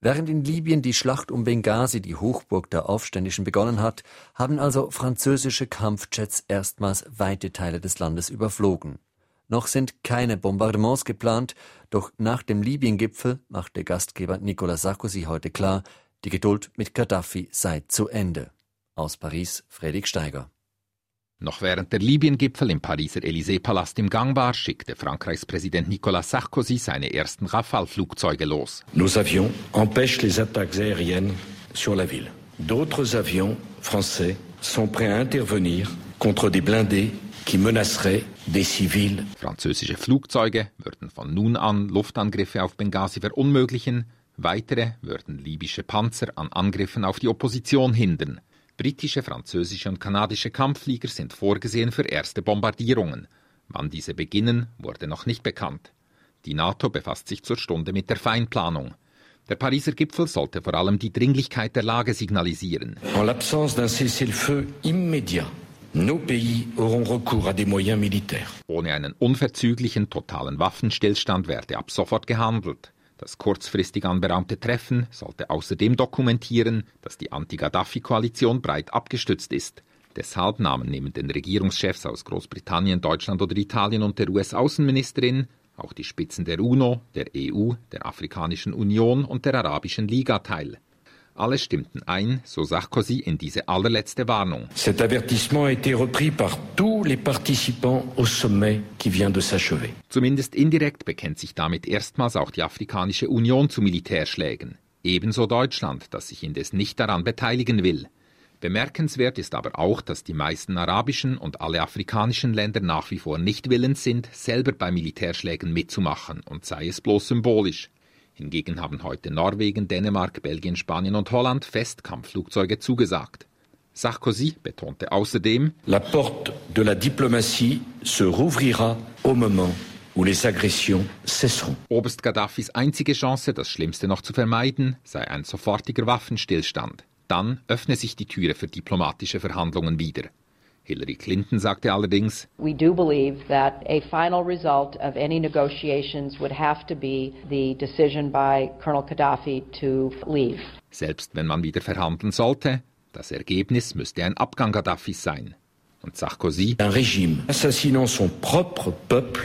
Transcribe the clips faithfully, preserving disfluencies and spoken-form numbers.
Während in Libyen die Schlacht um Benghazi, die Hochburg der Aufständischen, begonnen hat, haben also französische Kampfjets erstmals weite Teile des Landes überflogen. Noch sind keine Bombardements geplant, doch nach dem Libyen-Gipfel machte Gastgeber Nicolas Sarkozy heute klar, die Geduld mit Gaddafi sei zu Ende. Aus Paris, Fredrik Steiger. Noch während der Libyen-Gipfel im Pariser Élysée-Palast im Gang war, schickte Frankreichs Präsident Nicolas Sarkozy seine ersten Rafale-Flugzeuge los. Nos avions empêchent les attaques aériennes sur la ville. D'autres avions français sont prêts à intervenir contre des blindés qui menaceraient des civils. Französische Flugzeuge würden von nun an Luftangriffe auf Benghazi verunmöglichen, weitere würden libysche Panzer an Angriffen auf die Opposition hindern. Britische, französische und kanadische Kampfflieger sind vorgesehen für erste Bombardierungen. Wann diese beginnen, wurde noch nicht bekannt. Die NATO befasst sich zur Stunde mit der Feinplanung. Der Pariser Gipfel sollte vor allem die Dringlichkeit der Lage signalisieren. En l'absence d'un cessez-le-feu immédiat, nos pays auront recours à des moyens militaires. Ohne einen unverzüglichen, totalen Waffenstillstand werde ab sofort gehandelt. Das kurzfristig anberaumte Treffen sollte außerdem dokumentieren, dass die Anti-Gaddafi-Koalition breit abgestützt ist. Deshalb nahmen neben den Regierungschefs aus Großbritannien, Deutschland oder Italien und der U S-Außenministerin auch die Spitzen der UNO, der E U, der Afrikanischen Union und der Arabischen Liga teil. Alle stimmten ein, so Sarkozy, in diese allerletzte Warnung. Cet avertissement a été repris par tous les participants au sommet qui vient de s'achever. Zumindest indirekt bekennt sich damit erstmals auch die Afrikanische Union zu Militärschlägen. Ebenso Deutschland, das sich indes nicht daran beteiligen will. Bemerkenswert ist aber auch, dass die meisten arabischen und alle afrikanischen Länder nach wie vor nicht willens sind, selber bei Militärschlägen mitzumachen, und sei es bloß symbolisch. Hingegen haben heute Norwegen, Dänemark, Belgien, Spanien und Holland fest Kampfflugzeuge zugesagt. Sarkozy betonte außerdem: La porte de la diplomatie se rouvrira au moment où les agressions cesseront. Oberst Gaddafis einzige Chance, das Schlimmste noch zu vermeiden, sei ein sofortiger Waffenstillstand. Dann öffne sich die Türe für diplomatische Verhandlungen wieder. Hillary Clinton sagte allerdings: We do believe that a final result of any negotiations would have to be the decision by Colonel Gaddafi to leave. Selbst wenn man wieder verhandeln sollte, das Ergebnis müsste ein Abgang Gaddafis sein. Und Sarkozy: Un régime assassinant son propre peuple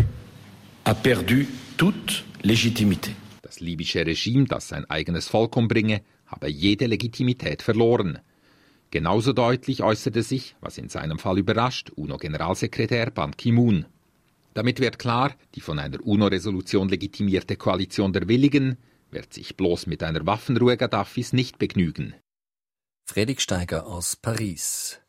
a perdu toute légitimité. Das libysche Regime, das sein eigenes Volk umbringe, habe jede Legitimität verloren. Genauso deutlich äußerte sich, was in seinem Fall überrascht, UNO-Generalsekretär Ban Ki-moon. Damit wird klar, die von einer UNO-Resolution legitimierte Koalition der Willigen wird sich bloß mit einer Waffenruhe Gaddafis nicht begnügen. Fredrik Steiger aus Paris.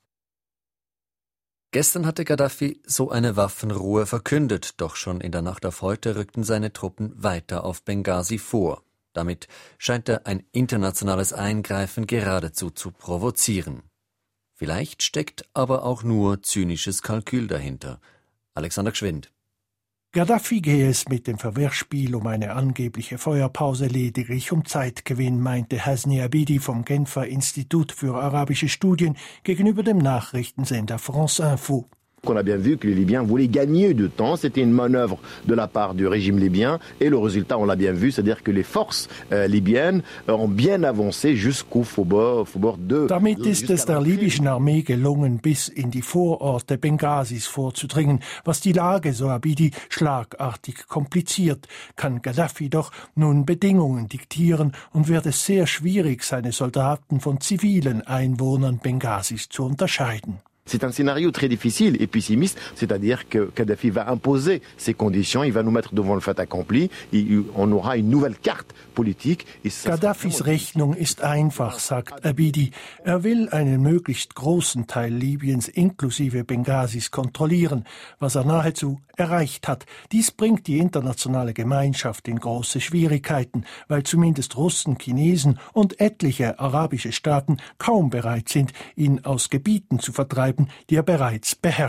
Gestern hatte Gaddafi so eine Waffenruhe verkündet, doch schon in der Nacht auf heute rückten seine Truppen weiter auf Benghazi vor. Damit scheint er ein internationales Eingreifen geradezu zu provozieren. Vielleicht steckt aber auch nur zynisches Kalkül dahinter. Alexander Gschwind. Gaddafi gehe es mit dem Verwirrspiel um eine angebliche Feuerpause lediglich um Zeitgewinn, meinte Hasni Abidi vom Genfer Institut für arabische Studien gegenüber dem Nachrichtensender France Info. On a bien vu que les Libyens voulaient gagner du temps, c'était une manœuvre de la part du régime libyen et le résultat on l'a bien vu, c'est-à-dire que les forces euh, libyennes ont bien avancé jusqu'au Faubourg, Faubourg deux. Damit ist es der libyschen Armee gelungen, bis in die Vororte Benghazis vorzudringen, was die Lage, so Abidi, schlagartig kompliziert. Kann Gaddafi doch nun Bedingungen diktieren und wird es sehr schwierig, seine Soldaten von zivilen Einwohnern Benghazis zu unterscheiden. C'est un scénario très difficile et pessimiste, c'est-à-dire que Kadhafi va imposer ses conditions, il va nous mettre devant le fait accompli, et on aura une nouvelle carte politique. Gaddafis Rechnung ist einfach, sagt Abidi. Er will einen möglichst großen Teil Libyens inklusive Benghazis kontrollieren, was er nahezu erreicht hat. Dies bringt die internationale Gemeinschaft in große Schwierigkeiten, weil zumindest Russen, Chinesen und etliche arabische Staaten kaum bereit sind, ihn aus Gebieten zu vertreiben, die er bereits beherrscht.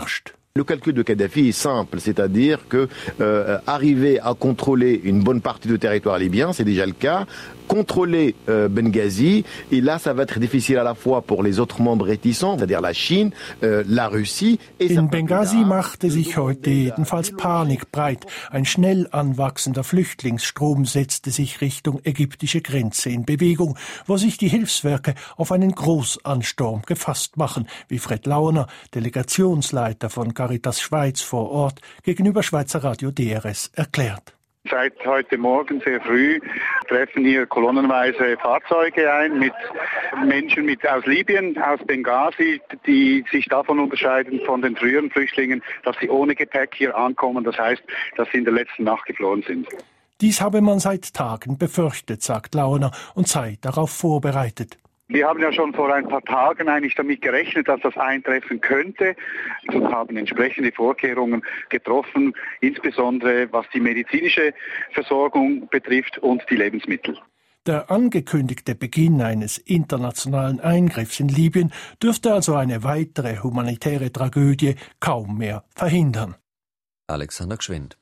Le calcul de Kadhafi est simple, c'est-à-dire que euh, arriver à contrôler une bonne partie du territoire libyen, c'est déjà le cas, contrôler euh, Benghazi, et là ça va être difficile à la fois pour les autres membres réticents, c'est-à-dire la Chine, äh, la Russie. In Benghazi machte sich heute jedenfalls Panik breit. Ein schnell anwachsender Flüchtlingsstrom setzte sich Richtung ägyptische Grenze in Bewegung, wo sich die Hilfswerke auf einen Großansturm gefasst machen, wie Fred Launer, Delegationsleiter von Caritas Schweiz vor Ort, gegenüber Schweizer Radio D R S erklärt. Seit heute Morgen sehr früh treffen hier kolonnenweise Fahrzeuge ein mit Menschen mit aus Libyen, aus Benghazi, die sich davon unterscheiden von den früheren Flüchtlingen, dass sie ohne Gepäck hier ankommen. Das heißt, dass sie in der letzten Nacht geflohen sind. Dies habe man seit Tagen befürchtet, sagt Launer, und sei darauf vorbereitet. Wir haben ja schon vor ein paar Tagen eigentlich damit gerechnet, dass das eintreffen könnte und haben entsprechende Vorkehrungen getroffen, insbesondere was die medizinische Versorgung betrifft und die Lebensmittel. Der angekündigte Beginn eines internationalen Eingriffs in Libyen dürfte also eine weitere humanitäre Tragödie kaum mehr verhindern. Alexander Gschwind.